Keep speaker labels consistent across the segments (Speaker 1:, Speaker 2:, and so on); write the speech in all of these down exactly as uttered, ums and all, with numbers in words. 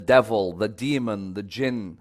Speaker 1: devil, the demon, the jinn,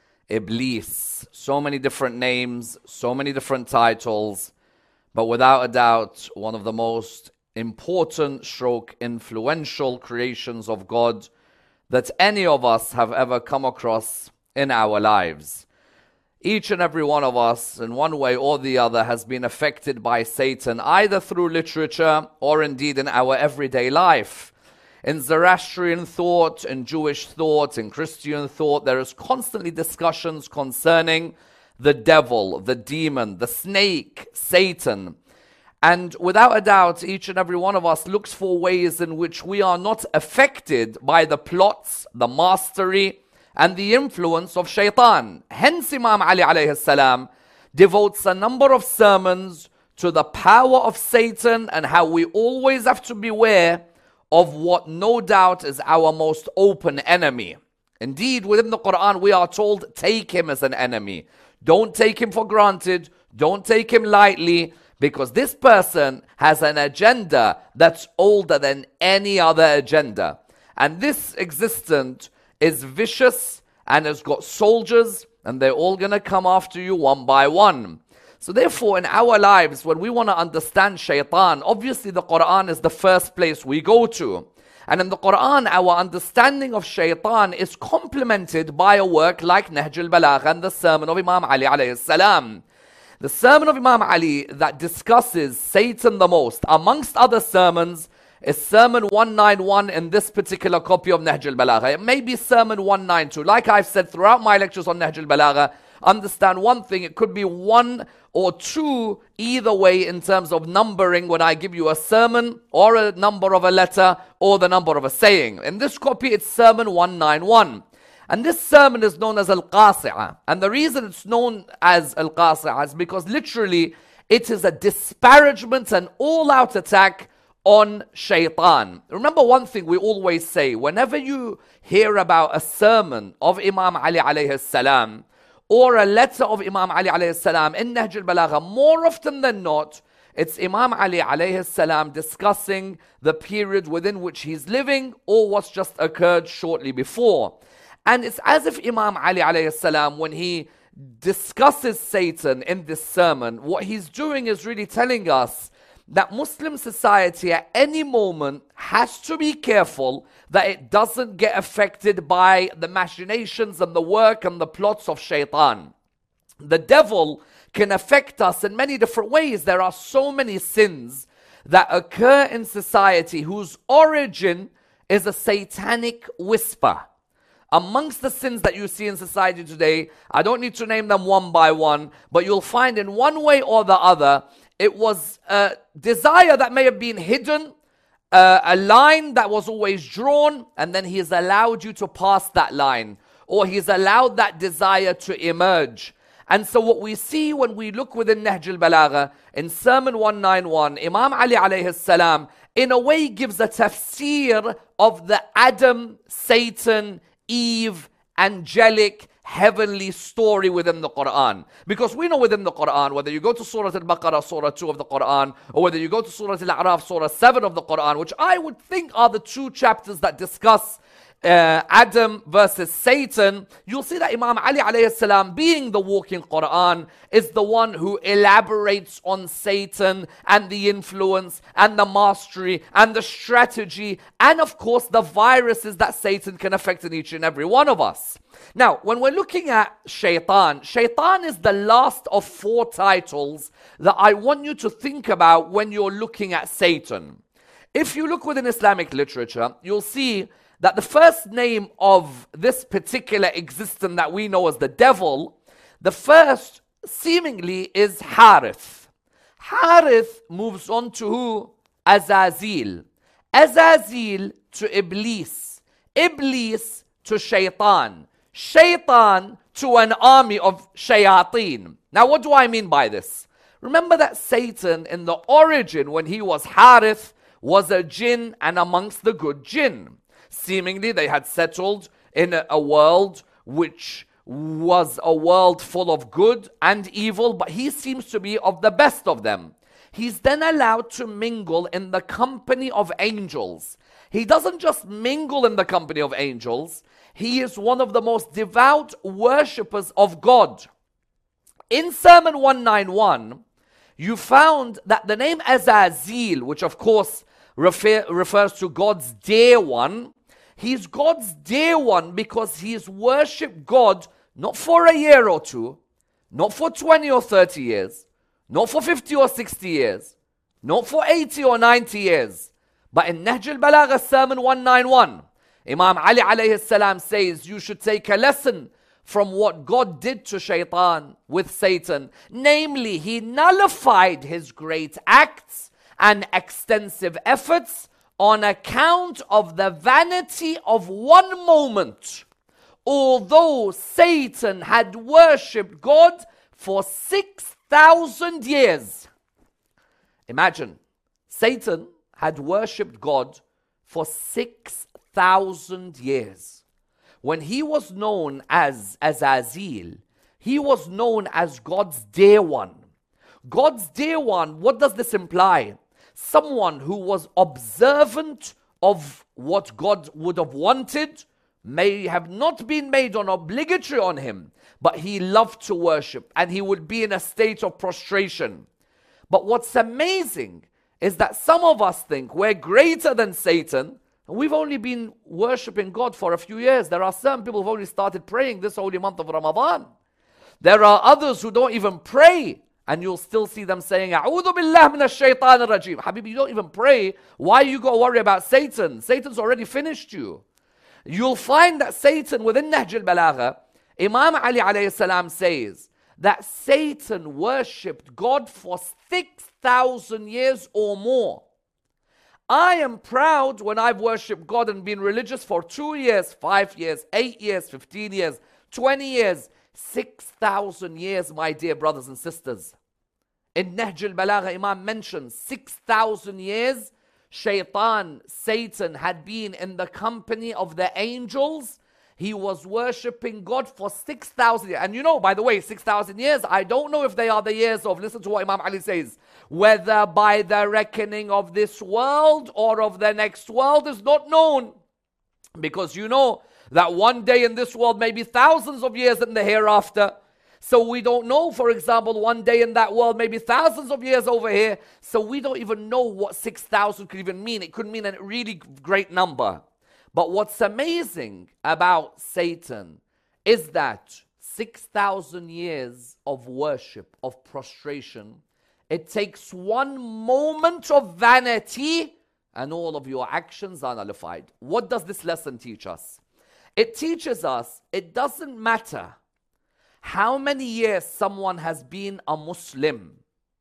Speaker 1: Iblis. So many different names, so many different titles, but without a doubt, one of the most important stroke influential creations of God that any of us have ever come across in our lives. Each and every one of us, in one way or the other, has been affected by Satan, either through literature or indeed in our everyday life. In Zoroastrian thought, in Jewish thought, in Christian thought, there is constantly discussions concerning the devil, the demon, the snake, Satan. And without a doubt, each and every one of us looks for ways in which we are not affected by the plots, the mastery, and the influence of shaitan. Hence, Imam Ali alayhi salam devotes a number of sermons to the power of Satan and how we always have to beware of what no doubt is our most open enemy. Indeed, within the Quran, we are told, take him as an enemy. Don't take him for granted. Don't take him lightly, because this person has an agenda that's older than any other agenda. And this existence is vicious and has got soldiers, and they're all going to come after you one by one. So therefore, in our lives, when we want to understand shaitan, obviously the Quran is the first place we go to. And in the Quran, our understanding of shaitan is complemented by a work like Nahj al-Balagha and the sermon of Imam Ali alayhi salam. The sermon of Imam Ali that discusses Satan the most, amongst other sermons, is sermon one ninety-one in this particular copy of Nahj al-Balagha. It may be sermon one ninety-two. Like I've said throughout my lectures on Nahj al-Balagha, understand one thing, it could be one or two either way in terms of numbering when I give you a sermon or a number of a letter or the number of a saying. In this copy, it's sermon one ninety-one. And this sermon is known as Al-Qasi'ah. And the reason it's known as Al-Qasi'ah is because literally it is a disparagement and all-out attack on shaitan. Remember one thing we always say, whenever you hear about a sermon of Imam Ali alayhi salam, or a letter of Imam Ali alayhi salam in Nahj al-Balagha, more often than not, it's Imam Ali alayhi salam discussing the period within which he's living or what's just occurred shortly before. And it's as if Imam Ali alayhi salam, when he discusses Satan in this sermon, what he's doing is really telling us that Muslim society at any moment has to be careful that it doesn't get affected by the machinations and the work and the plots of shaitan. The devil can affect us in many different ways. There are so many sins that occur in society whose origin is a satanic whisper. Amongst the sins that you see in society today, I don't need to name them one by one, but you'll find in one way or the other, it was a desire that may have been hidden, uh, a line that was always drawn, and then he has allowed you to pass that line, or he's allowed that desire to emerge. And so what we see when we look within Nahj al-Balagha, in Sermon one ninety-one, Imam Ali alayhi salam, in a way gives a tafsir of the Adam, Satan, Eve, angelic, heavenly story within the Quran. Because we know within the Quran, whether you go to Surah Al-Baqarah, Surah two of the Quran, or whether you go to Surah Al-A'raf, Surah seven of the Quran, which I would think are the two chapters that discuss uh, Adam versus Satan, you'll see that Imam Ali alayhi salam, being the walking Quran, is the one who elaborates on Satan and the influence and the mastery and the strategy and of course the viruses that Satan can affect in each and every one of us. Now, when we're looking at shaitan, shaitan is the last of four titles that I want you to think about when you're looking at Satan. If you look within Islamic literature, you'll see that the first name of this particular existence that we know as the devil, the first seemingly is Harith. Harith moves on to who? Azazil. Azazil to Iblis. Iblis to Shaitan. Shaitan to an army of shayateen. Now what do I mean by this? Remember that Satan in the origin when he was Harith was a jinn and amongst the good jinn. Seemingly they had settled in a, a world which was a world full of good and evil, but he seems to be of the best of them. He's then allowed to mingle in the company of angels. He doesn't just mingle in the company of angels, He is one of the most devout worshippers of God. In Sermon one ninety-one, you found that the name Azazil, which of course refer, refers to God's dear one, he's God's dear one because he's worshipped God not for a year or two, not for twenty or thirty years, not for fifty or sixty years, not for eighty or ninety years, but in Nahj al-Balagha, Sermon one ninety-one, Imam Ali alayhi salam says you should take a lesson from what God did to Shaitan with Satan. Namely, he nullified his great acts and extensive efforts on account of the vanity of one moment. Although Satan had worshipped God for six thousand years. Imagine, Satan had worshipped God for six thousand years. When he was known as Azazil, he was known as God's dear one. God's dear one, what does this imply? Someone who was observant of what God would have wanted, may have not been made on obligatory on him, but he loved to worship and he would be in a state of prostration. But what's amazing is that some of us think we're greater than Satan, and we've only been worshipping God for a few years. There are some people who've only started praying this holy month of Ramadan. There are others who don't even pray, and you'll still see them saying, A'udhu billah minash shaitan rajim. Habibi, you don't even pray. Why you got to worry about Satan? Satan's already finished you. You'll find that Satan within Nahj al-Balagha, Imam Ali alayhi salam says that Satan worshipped God for six thousand years or more. I am proud when I've worshipped God and been religious for two years, five years, eight years, fifteen years, twenty years, six thousand years, my dear brothers and sisters. In Nahj al-Balagha, Imam mentions six thousand years, Shaitan, Satan had been in the company of the angels. He was worshipping God for six thousand years. And you know, by the way, six thousand years, I don't know if they are the years of, listen to what Imam Ali says, whether by the reckoning of this world or of the next world is not known. Because you know that one day in this world may be thousands of years in the hereafter. So we don't know, for example, one day in that world may be thousands of years over here. So we don't even know what six thousand could even mean. It could mean a really great number. But what's amazing about Satan is that six thousand years of worship, of prostration, it takes one moment of vanity and all of your actions are nullified. What does this lesson teach us? It teaches us it doesn't matter how many years someone has been a Muslim.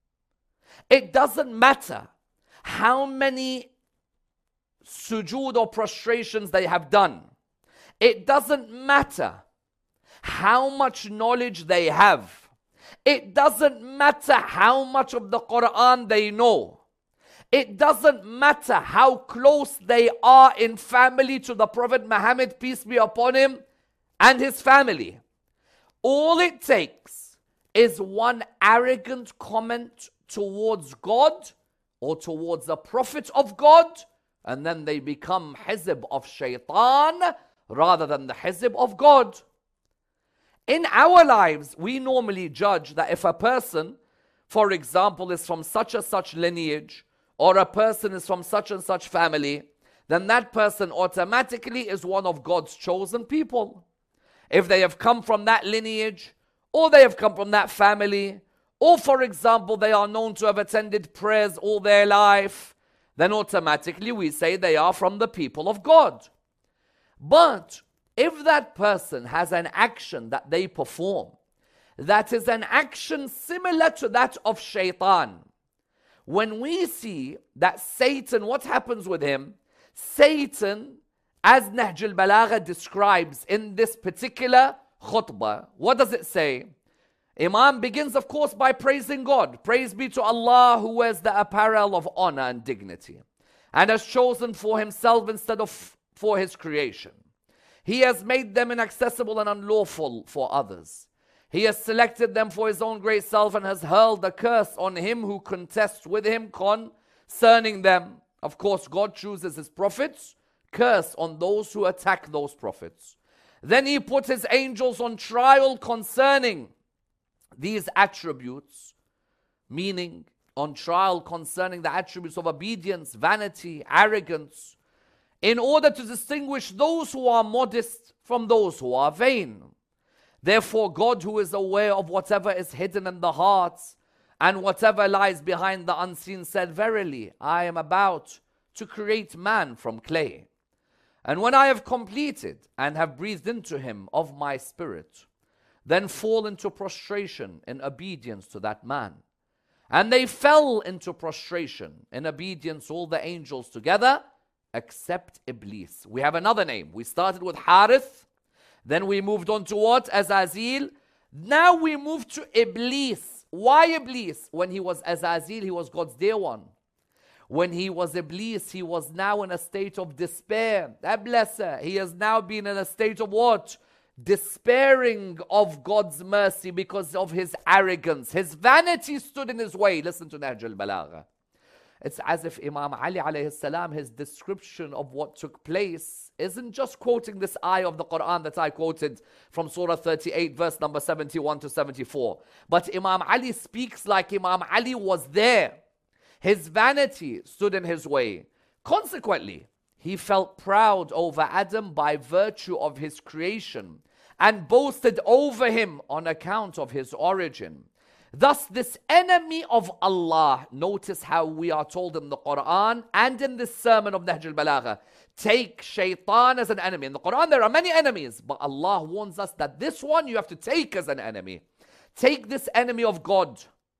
Speaker 1: It doesn't matter how many sujood or prostrations they have done. It doesn't matter how much knowledge they have. It doesn't matter how much of the Quran they know. It doesn't matter how close they are in family to the Prophet Muhammad, peace be upon him, and his family. All it takes is one arrogant comment towards God or towards the Prophet of God, and then they become hizb of shaitan rather than the hizb of God. In our lives, we normally judge that if a person, for example, is from such and such lineage, or a person is from such and such family, then that person automatically is one of God's chosen people. If they have come from that lineage, or they have come from that family, or for example, they are known to have attended prayers all their life, then automatically we say they are from the people of God. But if that person has an action that they perform, that is an action similar to that of Shaitan, when we see that Satan, what happens with him? Satan, as Nahj al-Balagha describes in this particular khutbah, what does it say? Imam begins, of course, by praising God. Praise be to Allah who wears the apparel of honor and dignity and has chosen for himself instead of for his creation. He has made them inaccessible and unlawful for others. He has selected them for his own great self and has hurled a curse on him who contests with him concerning them. Of course, God chooses his prophets, curse on those who attack those prophets. Then he put his angels on trial concerning these attributes, meaning on trial concerning the attributes of obedience, vanity, arrogance, in order to distinguish those who are modest from those who are vain. Therefore, God, who is aware of whatever is hidden in the hearts and whatever lies behind the unseen, said, verily, I am about to create man from clay. And when I have completed and have breathed into him of my spirit, then fall into prostration in obedience to that man. And they fell into prostration in obedience, all the angels together, except Iblis. We have another name. We started with Harith, then we moved on to what? Azazil. Now we move to Iblis. Why Iblis? When he was Azazil, he was God's dear one. When he was Iblis, he was now in a state of despair. Ablasa, he has now been in a state of what? Despairing of God's mercy because of his arrogance. His vanity stood in his way. Listen to Nahj al-Balagha. It's as if Imam Ali alayhi salam, his description of what took place isn't just quoting this ayah of the Quran that I quoted from Surah thirty-eight, verse number seventy-one to seventy-four. But Imam Ali speaks like Imam Ali was there. His vanity stood in his way. Consequently, he felt proud over Adam by virtue of his creation and boasted over him on account of his origin. Thus, this enemy of Allah, notice how we are told in the Quran and in this sermon of Nahj al-Balagha, take shaitan as an enemy. In the Quran, there are many enemies, but Allah warns us that this one you have to take as an enemy. Take this enemy of God.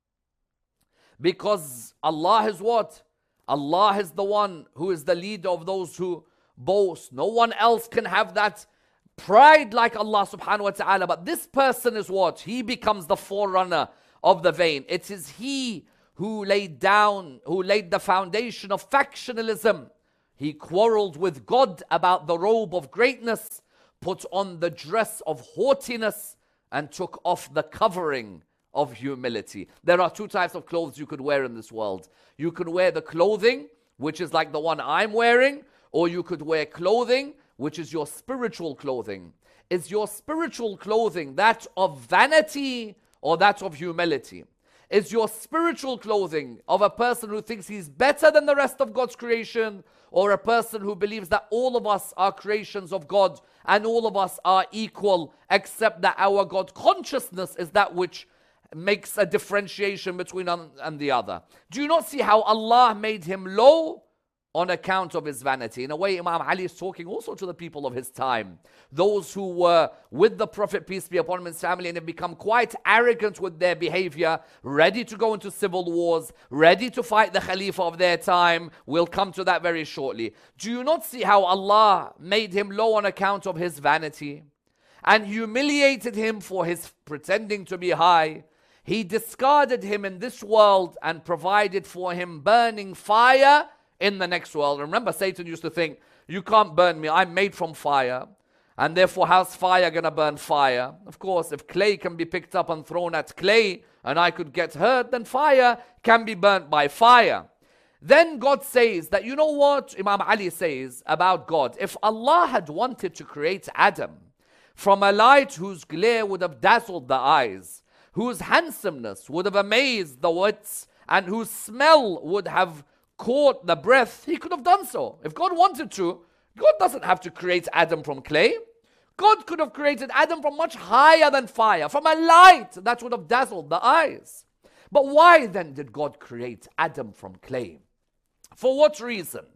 Speaker 1: Because Allah is what? Allah is the one who is the leader of those who boast. No one else can have that pride like Allah subhanahu wa ta'ala. But this person is what? He becomes the forerunner of the vain. It is he who laid down, who laid the foundation of factionalism. He quarreled with God about the robe of greatness, put on the dress of haughtiness, and took off the covering of humility. There are two types of clothes you could wear in this world. You could wear the clothing, which is like the one I'm wearing, or you could wear clothing, which is your spiritual clothing. Is your spiritual clothing that of vanity or that of humility? Is your spiritual clothing of a person who thinks he's better than the rest of God's creation, or a person who believes that all of us are creations of God and all of us are equal, except that our God consciousness is that which makes a differentiation between one and the other? Do you not see how Allah made him low on account of his vanity? In a way, Imam Ali is talking also to the people of his time, those who were with the Prophet, peace be upon him, and his family, and have become quite arrogant with their behavior, ready to go into civil wars, ready to fight the Khalifa of their time. We'll come to that very shortly. Do you not see how Allah made him low on account of his vanity and humiliated him for his pretending to be high? He discarded him in this world and provided for him burning fire in the next world. Remember, Satan used to think, you can't burn me, I'm made from fire, and therefore how's fire gonna burn fire? Of course, if clay can be picked up and thrown at clay and I could get hurt, then fire can be burnt by fire. Then God says that, you know what Imam Ali says about God? If Allah had wanted to create Adam from a light whose glare would have dazzled the eyes, whose handsomeness would have amazed the wits, and whose smell would have caught the breath, he could have done so. If God wanted to, God doesn't have to create Adam from clay. God could have created Adam from much higher than fire, from a light that would have dazzled the eyes. But why then did God create Adam from clay? For what reason?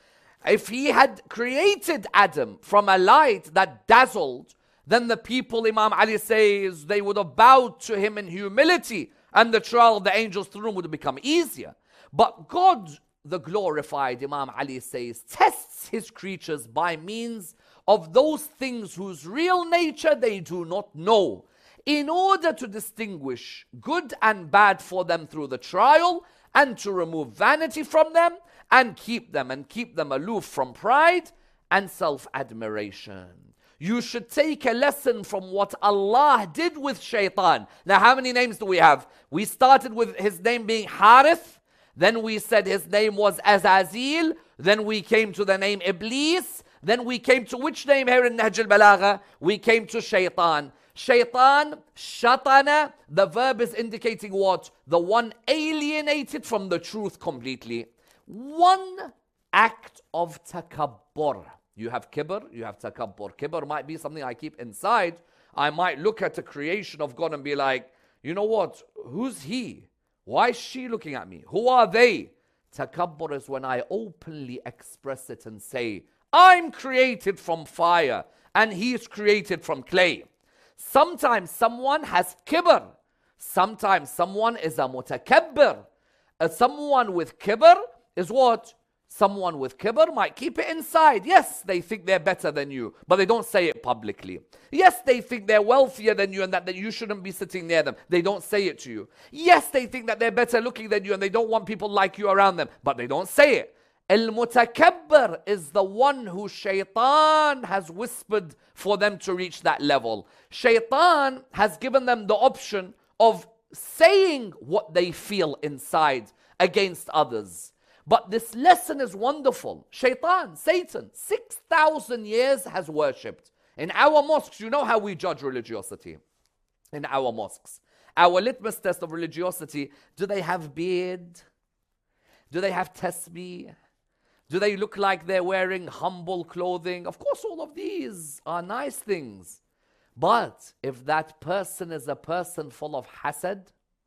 Speaker 1: If he had created Adam from a light that dazzled, then the people, Imam Ali says, they would have bowed to him in humility, and the trial of the angels through him would have become easier. But God, the glorified, Imam Ali says, tests his creatures by means of those things whose real nature they do not know, in order to distinguish good and bad for them through the trial, and to remove vanity from them, and keep them and keep them aloof from pride and self-admiration. You should take a lesson from what Allah did with shaitan. Now, how many names do we have? We started with his name being Harith. Then we said his name was Azazil. Then we came to the name Iblis. Then we came to which name here in Nahj al-Balagha? We came to shaitan. Shaitan, shatana, the verb is indicating what? The one alienated from the truth completely. One act of takabbur. You have kibr, you have takabbur. Kibr might be something I keep inside. I might look at the creation of God and be like, you know what? Who's he? Why is she looking at me? Who are they? Takabbur is when I openly express it and say, I'm created from fire and he is created from clay. Sometimes someone has kibr. Sometimes someone is a mutakabbir. Uh, someone with kibr is what? Someone with kibr might keep it inside. Yes, they think they're better than you, but they don't say it publicly. Yes, they think they're wealthier than you and that, that you shouldn't be sitting near them. They don't say it to you. Yes, they think that they're better looking than you and they don't want people like you around them, but they don't say it. Al-Mutakabbir is the one who shaitan has whispered for them to reach that level. Shaitan has given them the option of saying what they feel inside against others. But this lesson is wonderful. Shaitan, Satan, six thousand years has worshipped. In our mosques, you know how we judge religiosity. In our mosques. Our litmus test of religiosity, do they have beard? Do they have tasbih? Do they look like they're wearing humble clothing? Of course, all of these are nice things. But if that person is a person full of hasad,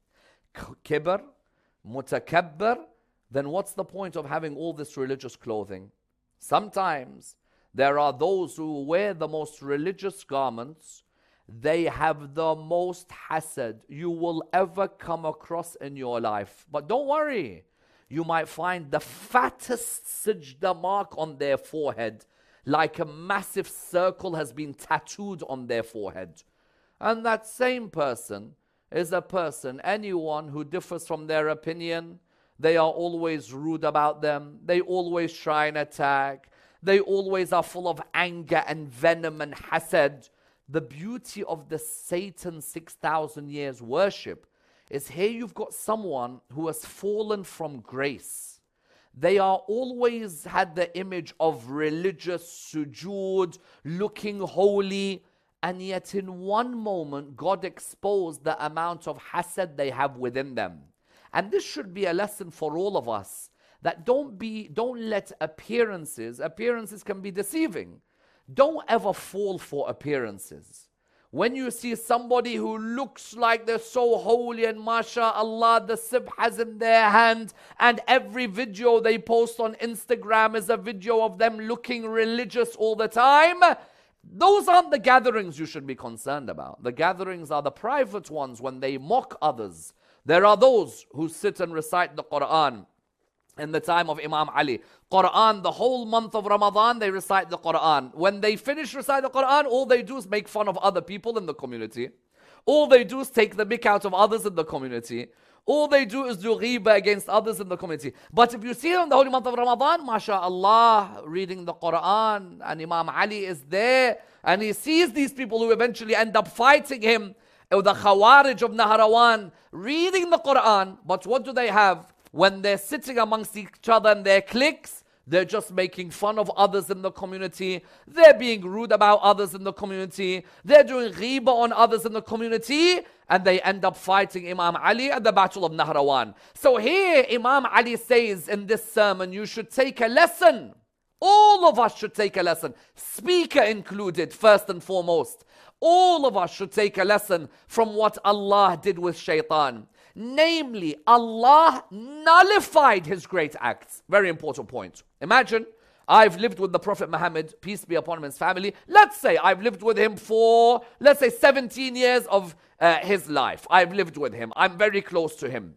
Speaker 1: kibr, mutakabbir, then what's the point of having all this religious clothing? Sometimes there are those who wear the most religious garments. They have the most hasad you will ever come across in your life. But don't worry. You might find the fattest sajda mark on their forehead, like a massive circle has been tattooed on their forehead. And that same person is a person, anyone who differs from their opinion, they are always rude about them. They always try and attack. They always are full of anger and venom and hasad. The beauty of the Satan six thousand years worship is here you've got someone who has fallen from grace. They are always had the image of religious sujood, looking holy, and yet in one moment God exposed the amount of hasad they have within them. And this should be a lesson for all of us, that don't be, don't let appearances, appearances can be deceiving. Don't ever fall for appearances. When you see somebody who looks like they're so holy and mashallah, the subhas in their hand, and every video they post on Instagram is a video of them looking religious all the time, those aren't the gatherings you should be concerned about. The gatherings are the private ones when they mock others. There are those who sit and recite the Quran. In the time of Imam Ali, Quran, the whole month of Ramadan, they recite the Quran. When they finish reciting the Quran, all they do is make fun of other people in the community. All they do is take the mick out of others in the community. All they do is do ghiba against others in the community. But if you see them in the holy month of Ramadan, mashallah, reading the Quran, and Imam Ali is there, and he sees these people who eventually end up fighting him, or the Khawarij of Naharawan, reading the Quran, but what do they have? When they're sitting amongst each other and their cliques, they're just making fun of others in the community. They're being rude about others in the community. They're doing ghiba on others in the community. And they end up fighting Imam Ali at the Battle of Nahrawan. So here Imam Ali says in this sermon, you should take a lesson. All of us should take a lesson. Speaker included, first and foremost. All of us should take a lesson from what Allah did with shaitan. Namely, Allah nullified his great acts. Very important point. Imagine, I've lived with the Prophet Muhammad, peace be upon him and his family. Let's say I've lived with him for, let's say seventeen years of uh, his life. I've lived with him. I'm very close to him.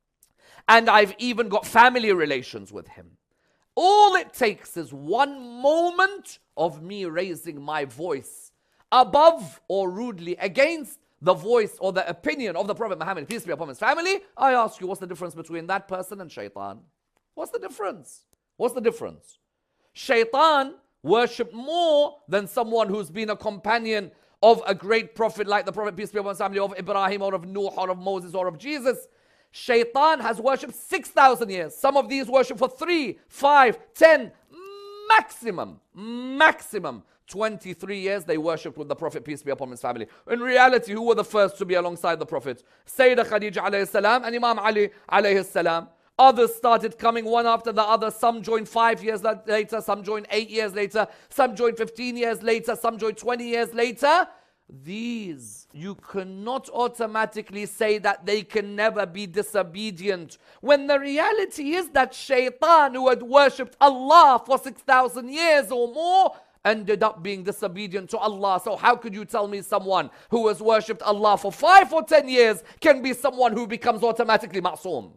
Speaker 1: And I've even got family relations with him. All it takes is one moment of me raising my voice above or rudely against the voice or the opinion of the Prophet Muhammad, peace be upon his family. I ask you, what's the difference between that person and shaitan? What's the difference? What's the difference? Shaitan worshipped more than someone who's been a companion of a great prophet like the Prophet, peace be upon his family, of Ibrahim or of Nuh or of Moses or of Jesus. Shaitan has worshipped six thousand years. Some of these worship for three, five, ten, maximum, maximum twenty-three years they worshipped with the Prophet, peace be upon his family. In reality, who were the first to be alongside the Prophet? Sayyidah Khadija alayhi salam and Imam Ali alayhi salam. Others started coming one after the other. Some joined five years later, some joined eight years later, some joined fifteen years later, some joined twenty years later. These, you cannot automatically say that they can never be disobedient, when the reality is that Shaitan, who had worshipped Allah for six thousand years or more, ended up being disobedient to Allah. So how could you tell me someone who has worshipped Allah for five or ten years can be someone who becomes automatically ma'soom?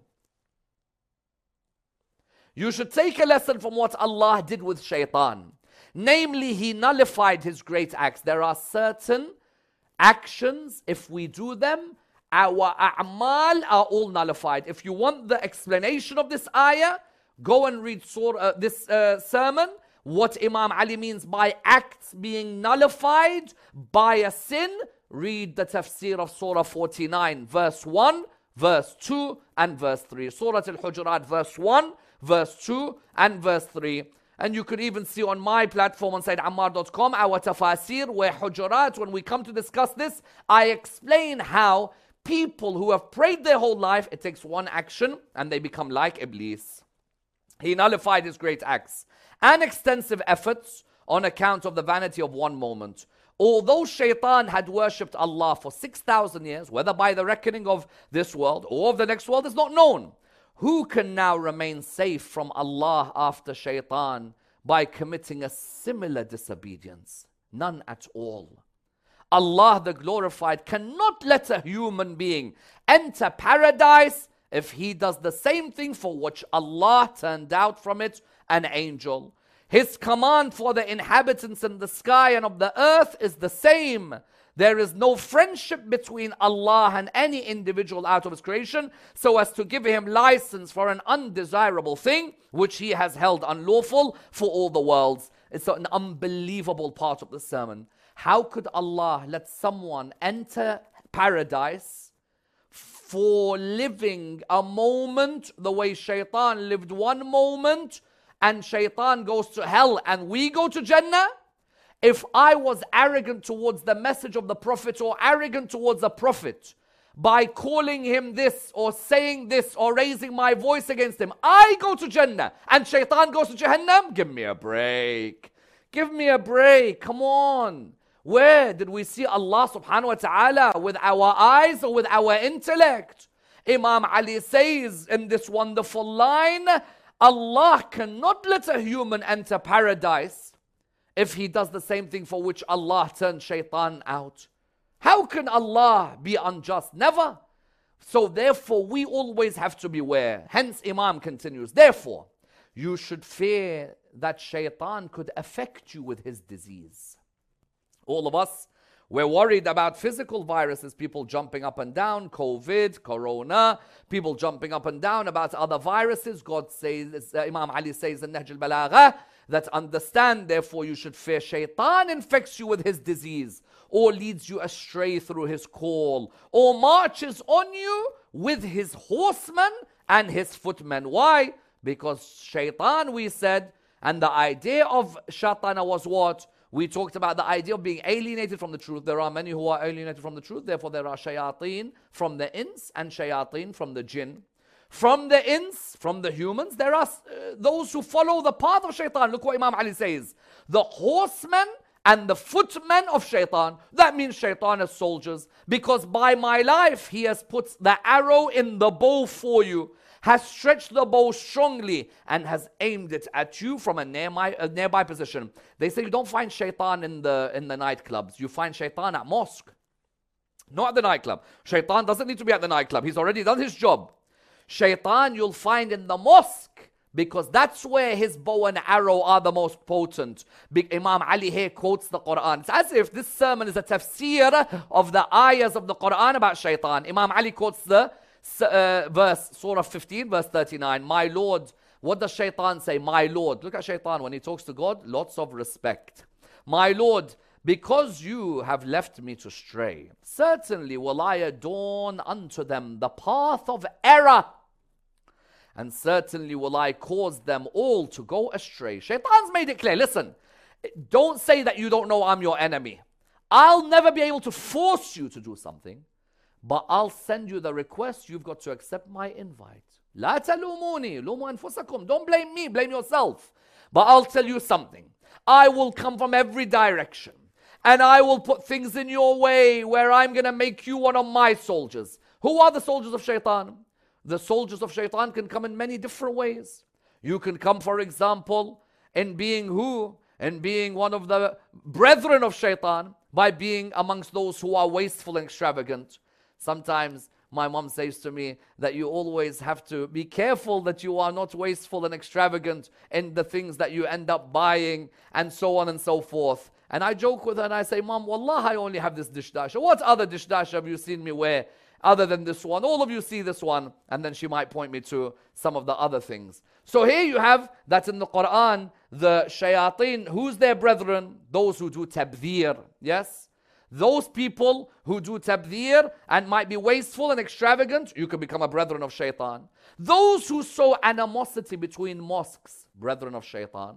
Speaker 1: You should take a lesson from what Allah did with Shaitan. Namely, He nullified his great acts. There are certain actions, if we do them, our a'mal are all nullified. If you want the explanation of this ayah, go and read surah, uh, this uh, sermon, what Imam Ali means by acts being nullified by a sin. Read the tafsir of Surah forty-nine, verse one, verse two, and verse three. Surah Al-Hujurat, verse one, verse two, and verse three. And you could even see on my platform on Sayyid Ammar dot com our tafasir, where Hujurat, when we come to discuss this, I explain how people who have prayed their whole life, it takes one action and they become like Iblis. He nullified his great acts and extensive efforts on account of the vanity of one moment. Although Shaitan had worshipped Allah for six thousand years, whether by the reckoning of this world or of the next world is not known. Who can now remain safe from Allah after Shaitan by committing a similar disobedience? None at all. Allah the Glorified cannot let a human being enter paradise if he does the same thing for which Allah turned out from it an angel. His command for the inhabitants in the sky and of the earth is the same. There is no friendship between Allah and any individual out of His creation so as to give him license for an undesirable thing which He has held unlawful for all the worlds. It's an unbelievable part of the sermon. How could Allah let someone enter paradise for living a moment the way Shaitan lived one moment, and Shaitan goes to hell and we go to Jannah? If I was arrogant towards the message of the Prophet or arrogant towards a Prophet by calling him this or saying this or raising my voice against him, I go to Jannah and Shaitan goes to Jahannam? Give me a break. Give me a break. Come on. Where did we see Allah subhanahu wa ta'ala? With our eyes or with our intellect? Imam Ali says in this wonderful line, Allah cannot let a human enter paradise if he does the same thing for which Allah turned Shaitan out. How can Allah be unjust? Never. So therefore we always have to beware. Hence Imam continues, therefore you should fear that Shaitan could affect you with his disease. All of us, we're worried about physical viruses, people jumping up and down, COVID, Corona, people jumping up and down about other viruses. God says, uh, Imam Ali says in Nahj al-Balagha, that understand, therefore you should fear Shaitan infects you with his disease, or leads you astray through his call, or marches on you with his horsemen and his footmen. Why? Because Shaitan, we said, and the idea of Shaitana was what? We talked about the idea of being alienated from the truth. There are many who are alienated from the truth. Therefore, there are shayateen from the ins and shayateen from the jinn. From the ins, from the humans, there are uh, those who follow the path of Shaitan. Look what Imam Ali says. The horsemen and the footmen of Shaitan. That means Shaitan as soldiers. Because by my life, he has put the arrow in the bow for you, has stretched the bow strongly and has aimed it at you from a nearby, a nearby position. They say you don't find Shaitan in the, in the nightclubs. You find Shaitan at mosque. Not at the nightclub. Shaitan doesn't need to be at the nightclub. He's already done his job. Shaitan you'll find in the mosque, because that's where his bow and arrow are the most potent. Big Imam Ali here quotes the Quran. It's as if this sermon is a tafsir of the ayahs of the Quran about Shaitan. Imam Ali quotes the uh, verse, Surah fifteen, verse thirty-nine. My Lord, what does Shaitan say? My Lord. Look at Shaitan when he talks to God, lots of respect. My Lord, because you have left me to stray, certainly will I adorn unto them the path of error, and certainly will I cause them all to go astray. Shaitan's made it clear. Listen, don't say that you don't know I'm your enemy. I'll never be able to force you to do something, but I'll send you the request. You've got to accept my invite. لا تلوموني لوموا أنفسكم. Don't blame me, blame yourself. But I'll tell you something. I will come from every direction, and I will put things in your way where I'm going to make you one of my soldiers. Who are the soldiers of shaitan? The soldiers of shaitan can come in many different ways. You can come, for example, in being who? In being one of the brethren of shaitan, by being amongst those who are wasteful and extravagant. Sometimes my mom says to me that you always have to be careful that you are not wasteful and extravagant in the things that you end up buying, and so on and so forth. And I joke with her and I say, Mom, wallah, I only have this dish dasha. What other dish dasha have you seen me wear other than this one? All of you see this one. And then she might point me to some of the other things. So here you have that in the Quran, the shayateen, who's their brethren? Those who do tabdhir. Yes? Those people who do tabdhir and might be wasteful and extravagant, you can become a brethren of shaitan. Those who sow animosity between mosques, brethren of shaitan.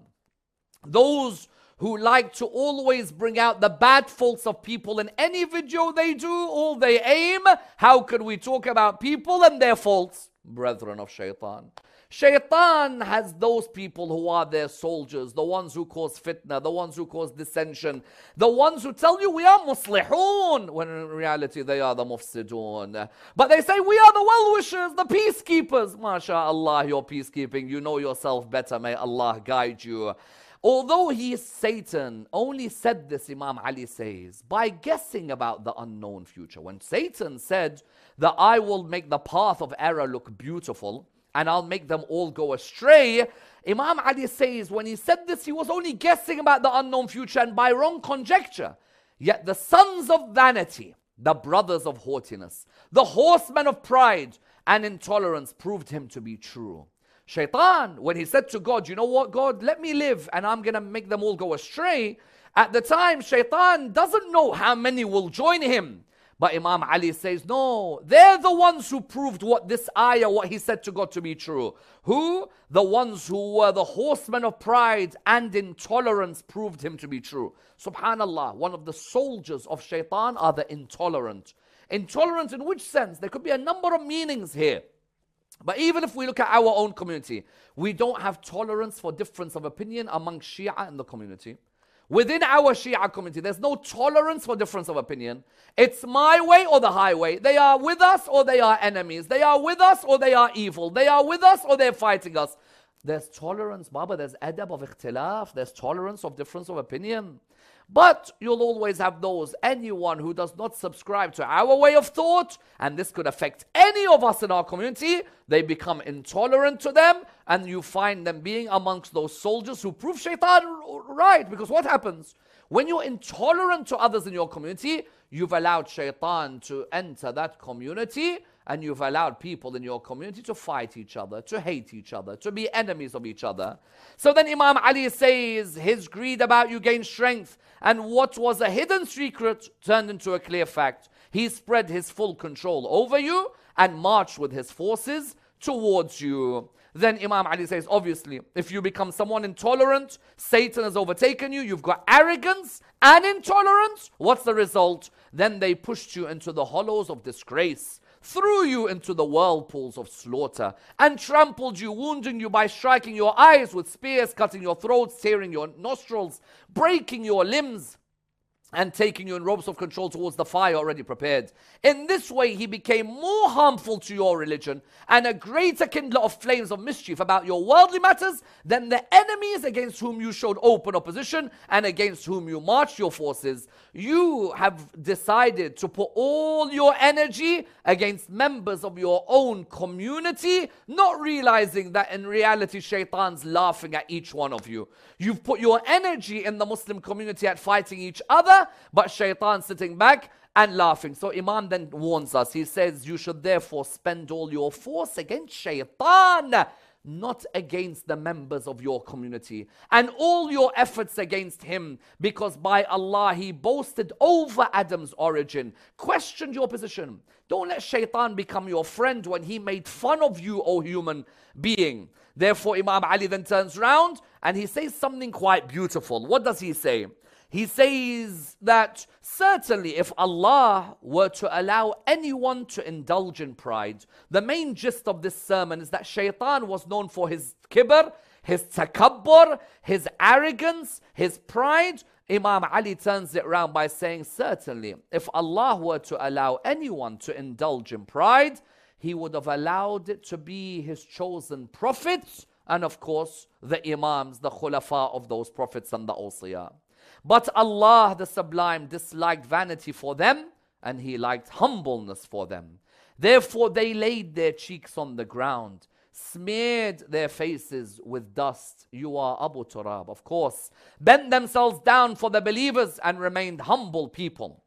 Speaker 1: Those who like to always bring out the bad faults of people in any video they do, all they aim, how can we talk about people and their faults? Brethren of shaitan. Shaitan has those people who are their soldiers, the ones who cause fitna, the ones who cause dissension, the ones who tell you we are muslihun, when in reality they are the mufsidun. But they say we are the well-wishers, the peacekeepers. MashaAllah, your peacekeeping, you know yourself better, may Allah guide you. Although he is Satan, only said this, Imam Ali says, by guessing about the unknown future. When Satan said that I will make the path of error look beautiful, and I'll make them all go astray, Imam Ali says when he said this, he was only guessing about the unknown future and by wrong conjecture. Yet the sons of vanity, the brothers of haughtiness, the horsemen of pride and intolerance proved him to be true. Shaitan, when he said to God, you know what, God, let me live and I'm going to make them all go astray. At the time, Shaitan doesn't know how many will join him. But Imam Ali says, no, they're the ones who proved what this ayah, what he said to God, to be true. Who? The ones who were the horsemen of pride and intolerance proved him to be true. Subhanallah, one of the soldiers of shaitan are the intolerant. Intolerant in which sense? There could be a number of meanings here. But even if we look at our own community, we don't have tolerance for difference of opinion among Shia in the community. Within our Shia community, there's no tolerance for difference of opinion. It's my way or the highway. They are with us or they are enemies. They are with us or they are evil. They are with us or they're fighting us. There's tolerance, Baba. There's adab of ikhtilaf. There's tolerance of difference of opinion. But you'll always have those, anyone who does not subscribe to our way of thought, and this could affect any of us in our community, they become intolerant to them, and you find them being amongst those soldiers who prove shaitan right. Because what happens? When you're intolerant to others in your community, you've allowed shaitan to enter that community, and you've allowed people in your community to fight each other, to hate each other, to be enemies of each other. So then Imam Ali says, his greed about you gained strength, and what was a hidden secret turned into a clear fact. He spread his full control over you and marched with his forces towards you. Then Imam Ali says, obviously, if you become someone intolerant, Satan has overtaken you, you've got arrogance and intolerance. What's the result? Then they pushed you into the hollows of disgrace, threw you into the whirlpools of slaughter, and trampled you, wounding you by striking your eyes with spears, cutting your throats, tearing your nostrils, breaking your limbs, and taking you in ropes of control towards the fire already prepared. In this way, he became more harmful to your religion and a greater kindler of flames of mischief about your worldly matters than the enemies against whom you showed open opposition and against whom you marched your forces. You have decided to put all your energy against members of your own community, not realizing that in reality, shaitan's laughing at each one of you. You've put your energy in the Muslim community at fighting each other, but shaitan sitting back and laughing. So Imam then warns us. He says, you should therefore spend all your force against shaitan. not against the members of your community, and all your efforts against him, because by Allah, he boasted over Adam's origin, questioned your position. Don't let shaitan become your friend when he made fun of you, O human being. Therefore, Imam Ali then turns around and he says something quite beautiful. What does he say? He says that certainly if Allah were to allow anyone to indulge in pride, the main gist of this sermon is that shaitan was known for his kibr, his takabbur, his arrogance, his pride. Imam Ali turns it around by saying, certainly if Allah were to allow anyone to indulge in pride, he would have allowed it to be his chosen prophets, and of course the imams, the khulafa of those prophets and the awsiya. But Allah the Sublime disliked vanity for them, and he liked humbleness for them. Therefore they laid their cheeks on the ground, smeared their faces with dust. You are Abu Turab, of course. Bent themselves down for the believers and remained humble people.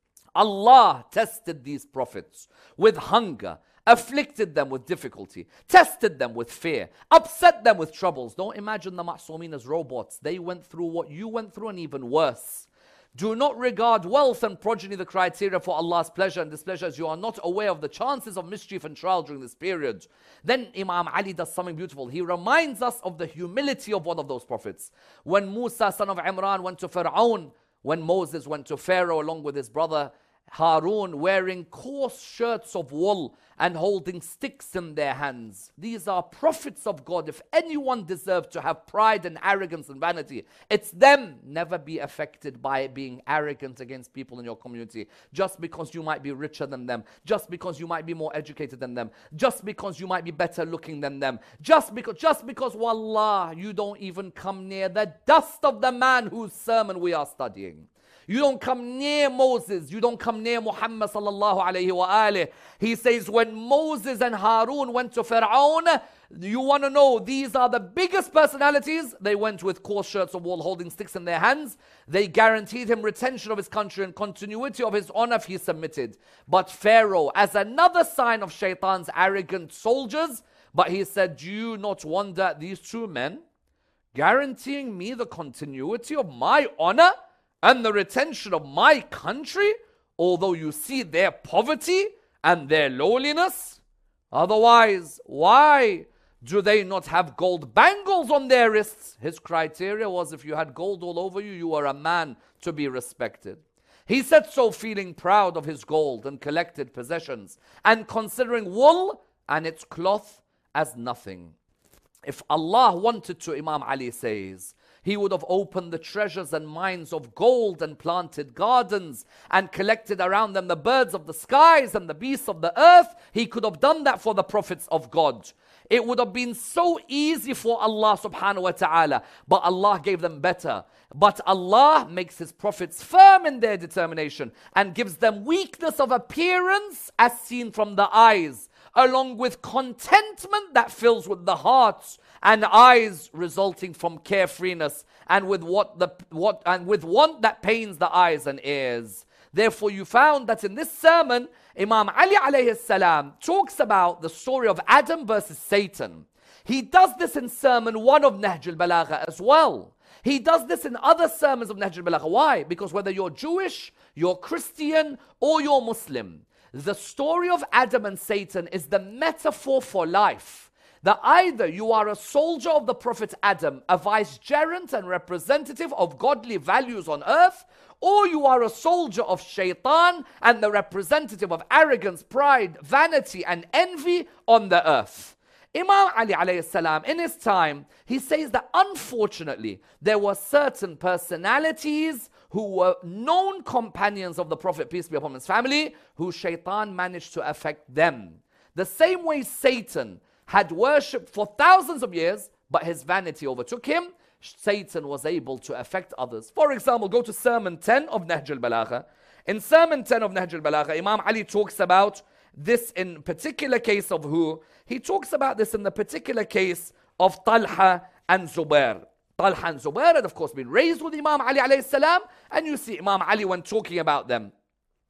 Speaker 1: Allah tested these prophets with hunger, afflicted them with difficulty, tested them with fear, upset them with troubles. Don't imagine the Ma'sumin as robots. They went through what you went through and even worse. Do not regard wealth and progeny the criteria for Allah's pleasure and displeasure, as you are not aware of the chances of mischief and trial during this period. Then Imam Ali does something beautiful. He reminds us of the humility of one of those prophets. When Musa, son of Imran, went to Fir'aun, when Moses went to Pharaoh along with his brother Harun, wearing coarse shirts of wool and holding sticks in their hands. These are prophets of God. If anyone deserves to have pride and arrogance and vanity, it's them. Never be affected by being arrogant against people in your community, just because you might be richer than them, just because you might be more educated than them, just because you might be better looking than them, just because, just because, wallah, you don't even come near the dust of the man whose sermon we are studying. You don't come near Moses. You don't come near Muhammad sallallahu alayhi wa alih. He says when Moses and Harun went to Fir'aun, you want to know these are the biggest personalities. They went with coarse shirts of wool holding sticks in their hands. They guaranteed him retention of his country and continuity of his honor if he submitted. But Pharaoh, as another sign of shaitan's arrogant soldiers, but he said, do you not wonder at these two men guaranteeing me the continuity of my honor and the retention of my country, although you see their poverty and their lowliness? Otherwise, why do they not have gold bangles on their wrists? His criteria was if you had gold all over you, you were a man to be respected. He said so feeling proud of his gold and collected possessions, and considering wool and its cloth as nothing. If Allah wanted to, Imam Ali says, He would have opened the treasures and mines of gold and planted gardens and collected around them the birds of the skies and the beasts of the earth. He could have done that for the prophets of God. It would have been so easy for Allah subhanahu wa ta'ala, but Allah gave them better. But Allah makes His prophets firm in their determination and gives them weakness of appearance as seen from the eyes, along with contentment that fills with the hearts and eyes, resulting from carefreeness, and with what the what and with want that pains the eyes and ears. Therefore, you found that in this sermon, Imam Ali alayhi salam talks about the story of Adam versus Satan. He does this in sermon one of Nahj al-Balagha as well. He does this in other sermons of Nahj al-Balagha. Why? Because whether you're Jewish, you're Christian, or you're Muslim, the story of Adam and Satan is the metaphor for life. That either you are a soldier of the Prophet Adam, a vicegerent and representative of godly values on earth, or you are a soldier of shaitan and the representative of arrogance, pride, vanity and envy on the earth. Imam Ali alayhi salam, in his time, he says that unfortunately, there were certain personalities who were known companions of the Prophet, peace be upon his family, who shaitan managed to affect them. The same way Satan had worshipped for thousands of years, but his vanity overtook him, Satan was able to affect others. For example, go to Sermon ten of Nahj al-Balagha. In Sermon ten of Nahj al-Balagha, Imam Ali talks about this in particular case of who? He talks about this in the particular case of Talha and Zubair. Talha and Zubair had of course been raised with Imam Ali alayhi salam, and you see Imam Ali when talking about them.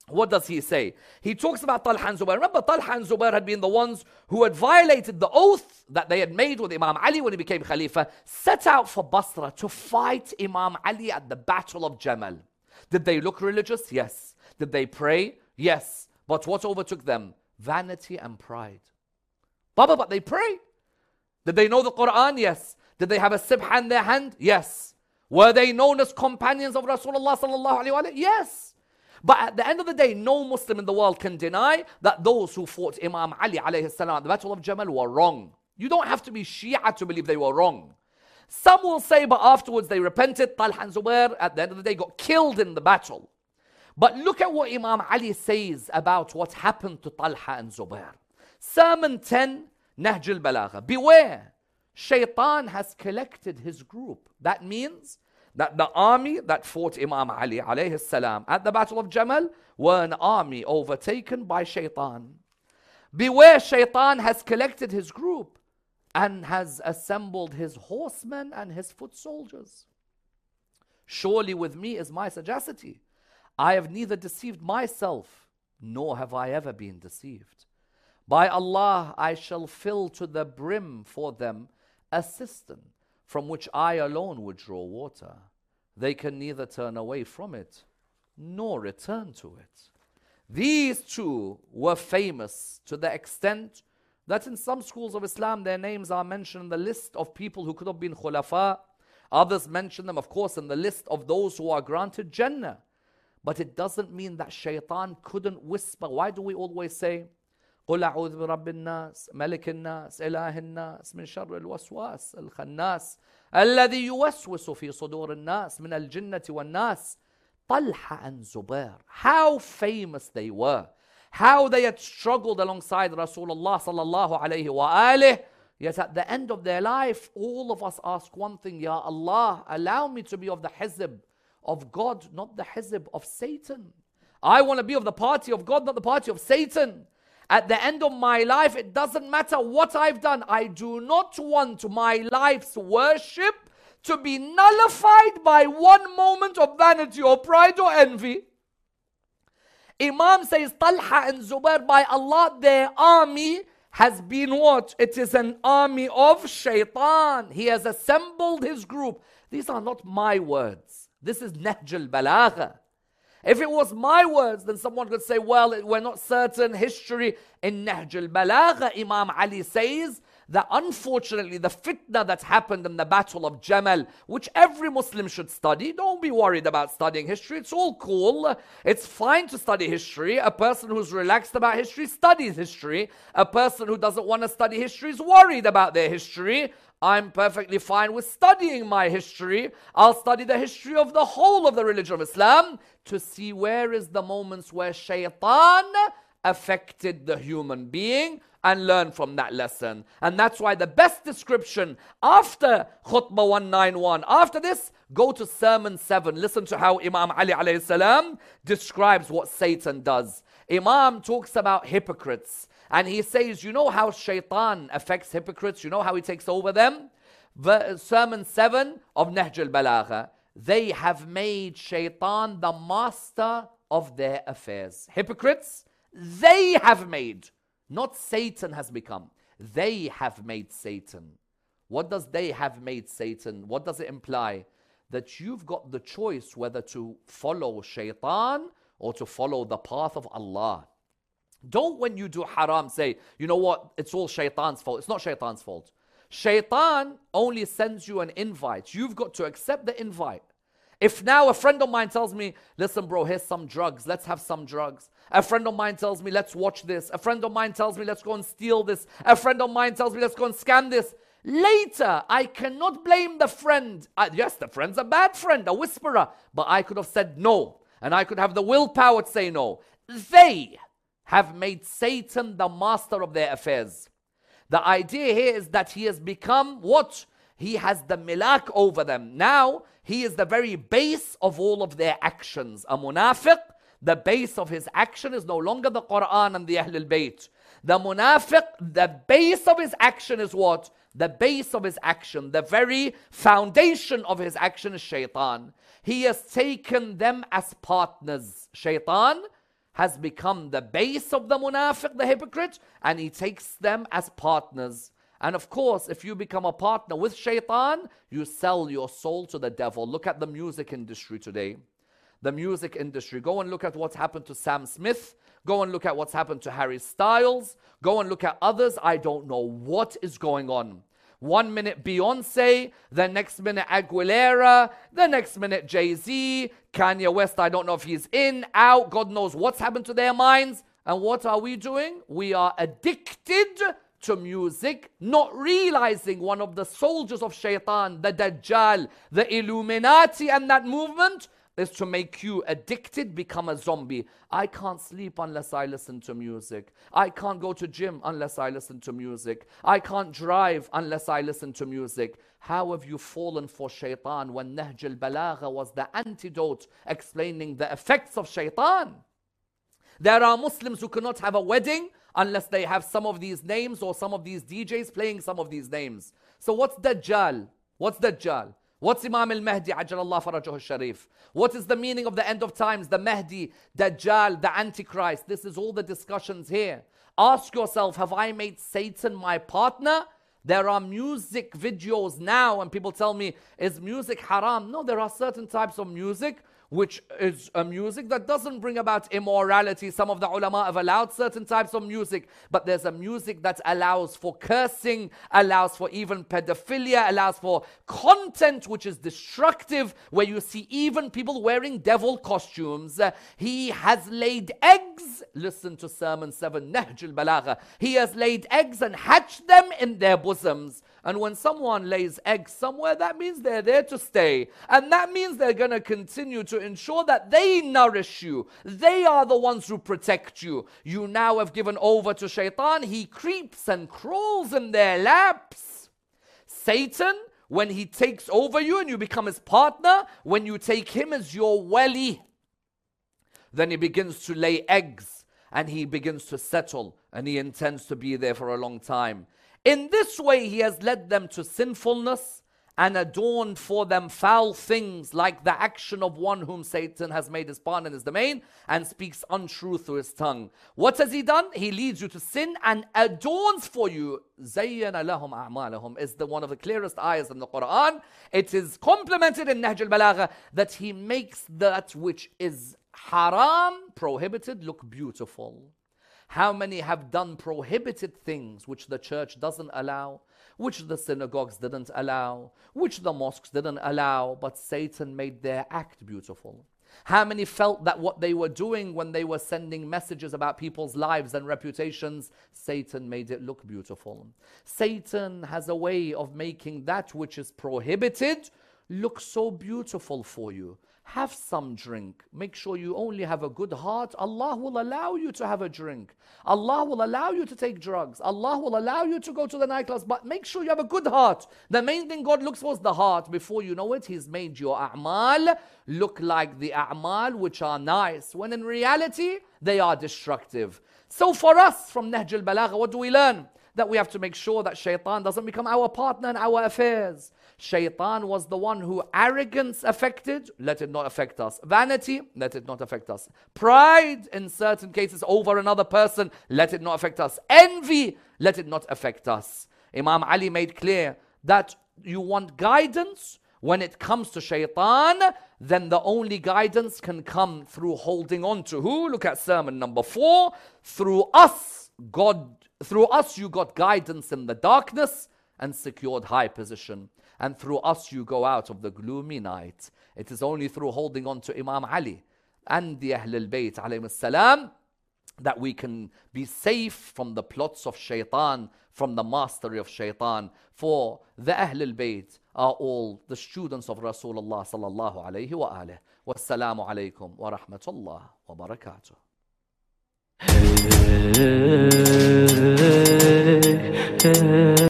Speaker 1: what does he say? He talks about Talha and Zubair. Remember, Talha and Zubair had been the ones who had violated the oath that they had made with Imam Ali when he became Khalifa, set out for Basra to fight Imam Ali at the Battle of Jamal. Did they look religious? Yes. Did they pray? Yes. But what overtook them? Vanity and pride. Baba, but they prayed. Did they know the Quran? Yes. Did they have a sibha in their hand? Yes. Were they known as companions of Rasulullah sallallahu alaihi wasallam? Yes. But at the end of the day, no Muslim in the world can deny that those who fought Imam Ali alayhi salam at the Battle of Jamal were wrong. You don't have to be Shia to believe they were wrong. Some will say, but afterwards they repented. Talha and Zubair at the end of the day got killed in the battle. But look at what Imam Ali says about what happened to Talha and Zubair. Sermon ten, Nahj al-Balagha. Beware, Shaitan has collected his group. That means that the army that fought Imam Ali alayhi salam at the Battle of Jamal were an army overtaken by Shaitan. Beware, Shaitan has collected his group and has assembled his horsemen and his foot soldiers. Surely with me is my sagacity. I have neither deceived myself, nor have I ever been deceived. By Allah, I shall fill to the brim for them a cistern from which I alone would draw water. They can neither turn away from it, nor return to it. These two were famous to the extent that in some schools of Islam, their names are mentioned in the list of people who could have been khulafa. Others mention them, of course, in the list of those who are granted Jannah. But it doesn't mean that Shaitan couldn't whisper. Why do we always say, قل أعوذ برب الناس ملك الناس إله الناس من شر الوسواس الخناس الذي يوسوس في صدور الناس من الجنة والناس. Talha and Zubair, how famous they were, how they had struggled alongside Rasulullah sallallahu alayhi wa alih. Yet at the end of their life, all of us ask one thing, Ya Allah, allow me to be of the hizb of God, not the hizb of Satan. I want to be of the party of God, not the party of Satan. At the end of my life, it doesn't matter what I've done. I do not want my life's worship to be nullified by one moment of vanity or pride or envy. Imam says, Talha and Zubair, by Allah, their army has been what? It is an army of Shaitan. He has assembled his group. These are not my words. This is Nahj al-Balagha. If it was my words, then someone could say, well, we're not certain. History in Nahj al-Balagha, Imam Ali says that unfortunately the fitna that happened in the Battle of Jamal, which every Muslim should study. Don't be worried about studying history. It's all cool. It's fine to study history. A person who's relaxed about history studies history. A person who doesn't want to study history is worried about their history. I'm perfectly fine with studying my history. I'll study the history of the whole of the religion of Islam to see where is the moments where Shaitan affected the human being and learn from that lesson. And that's why the best description after Khutbah one ninety-one, after this, go to Sermon seven. Listen to how Imam Ali alayhi salam describes what Satan does. Imam talks about hypocrites. And he says, you know how Shaitan affects hypocrites? You know how he takes over them? The, Sermon seven of Nahj al-Balagha. They have made Shaitan the master of their affairs. Hypocrites, they have made. Not Satan has become. They have made Satan. What does they have made Satan? What does it imply? That you've got the choice whether to follow Shaitan or to follow the path of Allah. Don't, when you do haram, say, you know what, it's all Shaitan's fault. It's not Shaitan's fault. Shaitan only sends you an invite. You've got to accept the invite. If now a friend of mine tells me, listen bro, here's some drugs, let's have some drugs. A friend of mine tells me, let's watch this. A friend of mine tells me, let's go and steal this. A friend of mine tells me, let's go and scam this. Later, I cannot blame the friend. Uh, yes, the friend's a bad friend, a whisperer. But I could have said no. And I could have the willpower to say no. They have made Satan the master of their affairs. The idea here is that he has become what? He has the milak over them. Now, he is the very base of all of their actions. A munafiq, the base of his action is no longer the Quran and the Ahlul Bayt. The munafiq, the base of his action is what? The base of his action, the very foundation of his action is Shaitan. He has taken them as partners. Shaitan has become the base of the munafiq, the hypocrite, and he takes them as partners. And of course, if you become a partner with shaitan, you sell your soul to the devil. Look at the music industry today. The music industry. Go and look at what's happened to Sam Smith. Go and look at what's happened to Harry Styles. Go and look at others. I don't know what is going on. One minute Beyonce, the next minute Aguilera, the next minute Jay-Z, Kanye West, I don't know if he's in, out, God knows what's happened to their minds. And what are we doing? We are addicted to music, not realizing one of the soldiers of shaitan, the Dajjal, the Illuminati and that movement is to make you addicted, become a zombie. I can't sleep unless I listen to music. I can't go to gym unless I listen to music. I can't drive unless I listen to music. How have you fallen for shaitan when Nahj al-Balagha was the antidote explaining the effects of shaitan? There are Muslims who cannot have a wedding unless they have some of these names or some of these D Js playing some of these names. So what's Dajjal? What's Dajjal? What's Imam al-Mahdi, Ajjalallahu Farajahu al-Sharif? What is the meaning of the end of times, the Mahdi, Dajjal, the Antichrist? This is all the discussions here. Ask yourself, have I made Satan my partner? There are music videos now and people tell me, is music haram? No, there are certain types of music which is a music that doesn't bring about immorality. Some of the ulama have allowed certain types of music, but there's a music that allows for cursing, allows for even pedophilia, allows for content which is destructive, where you see even people wearing devil costumes. Uh, he has laid eggs. Listen to Sermon seven, Nahj al-Balagha. He has laid eggs and hatched them in their bosoms. And when someone lays eggs somewhere, that means they're there to stay. And that means they're going to continue to ensure that they nourish you. They are the ones who protect you. You now have given over to shaitan. He creeps and crawls in their laps. Satan, when he takes over you and you become his partner, when you take him as your wali, then he begins to lay eggs and he begins to settle and he intends to be there for a long time. In this way, he has led them to sinfulness and adorned for them foul things like the action of one whom Satan has made his partner in his domain and speaks untruth through his tongue. What has he done? He leads you to sin and adorns for you. زَيَّنَ لَهُمْ أَعْمَالَهُم is the one of the clearest ayahs in the Quran. It is complemented in Nahj al-Balagha that he makes that which is haram, prohibited, look beautiful. How many have done prohibited things which the church doesn't allow, which the synagogues didn't allow, which the mosques didn't allow, but Satan made their act beautiful? How many felt that what they were doing when they were sending messages about people's lives and reputations, Satan made it look beautiful? Satan has a way of making that which is prohibited look so beautiful for you. Have some drink. Make sure you only have a good heart. Allah will allow you to have a drink. Allah will allow you to take drugs. Allah will allow you to go to the nightclubs. But make sure you have a good heart. The main thing God looks for is the heart. Before you know it, He's made your a'mal look like the a'mal which are nice, when in reality, they are destructive. So for us, from Nahj al-Balagha, what do we learn? That we have to make sure that shaitan doesn't become our partner in our affairs. Shaitan was the one who arrogance affected, let it not affect us. Vanity, let it not affect us. Pride, in certain cases, over another person, let it not affect us. Envy, let it not affect us. Imam Ali made clear that you want guidance. When it comes to shaitan, then the only guidance can come through holding on to who? Look at sermon number four. Through us, God Through us you got guidance in the darkness and secured high position. And through us you go out of the gloomy night. It is only through holding on to Imam Ali and the Ahlul Bayt alayhim salam that we can be safe from the plots of shaitan, from the mastery of shaitan. For the Ahlul Bayt are all the students of Rasulullah sallallahu alayhi wa alihi. Wassalamu alaykum wa rahmatullah wa barakatuh.